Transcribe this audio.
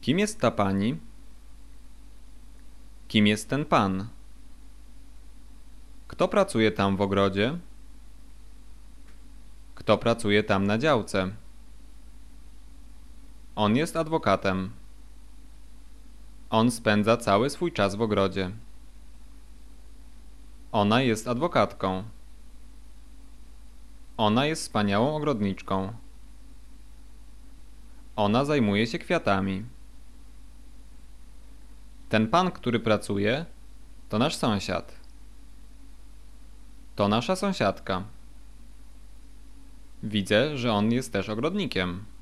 Kim jest ta pani? Kim jest ten pan? Kto pracuje tam w ogrodzie? Kto pracuje tam na działce? On jest adwokatem. On spędza cały swój czas w ogrodzie. Ona jest adwokatką. Ona jest wspaniałą ogrodniczką. Ona zajmuje się kwiatami. Ten pan, który pracuje, to nasz sąsiad. To nasza sąsiadka. Widzę, że on jest też ogrodnikiem.